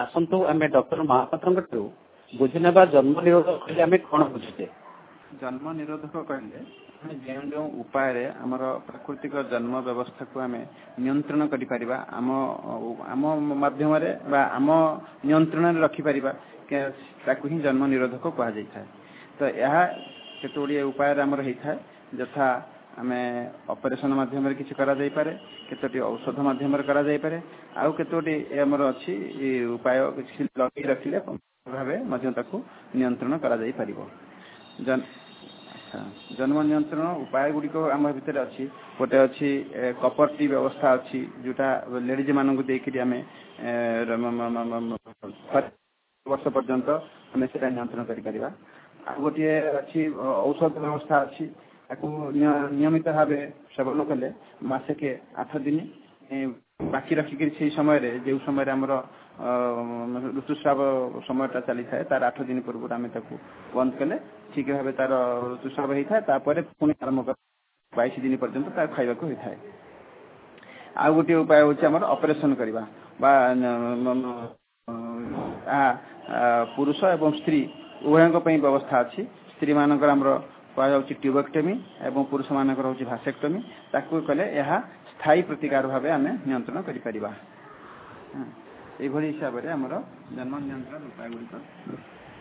आसतु आम डॉक्टर महापात्र बुझीना जन्म निरोधक कहले आम कौन बुझे जन्म निरोधक कहले जो जो उपाय आमर प्राकृतिक जन्म व्यवस्था को आम नियंत्रण करिपरिबा आम माध्यम आम नियंत्रण रखिपर ताकू ही जन्म निरोधक कह जाए। तो यह केतोड़ी उपाय आमर होता है यथा आम ऑपरेशन माध्यम किसी करा जाई पारे, केतोटी औषध माध्यम करा जाई पारे, आउ केतोटी आमर अच्छी उपाय किसी लगे रखिले भावे नियंत्रण करा जाई परिबो। जन्म नियंत्रण उपाय गुड़िक आम भितर अच्छी गोटे अच्छी कपर टी व्यवस्था अच्छी जोटा लेडीज मानक देकर आम वर्ष पर्यंत आम से नियंत्रण करा। गोटे अच्छी औषध व्यवस्था अच्छी नियमित भाव सेवन कले मसेके 8 दिन बाकी रखिक समय जो समय आमर ऋतुस्राव समयटा चली था तार 8 दिन पूर्व आम बंद कले ठीक भाव तार ऋतुस्राव होता है पुणी आरंभ कर 22 दिन पर्यंत खावा होता है। आउ गोटे उपाय हूँ ऑपरेशन करवा पुरुष एवं स्त्री उभयों व्यवस्था अच्छी। स्त्री मानकर आमर कह ट्यूबेक्टमी एवं पुरुष मानकर हूँ भासेक्टमी ताकू कले यह स्थायी प्रतिकार भाव आम नियंत्रण करिपरिबा। हिसाब से आमर जन्म नियंत्रण उपाय गुड़िक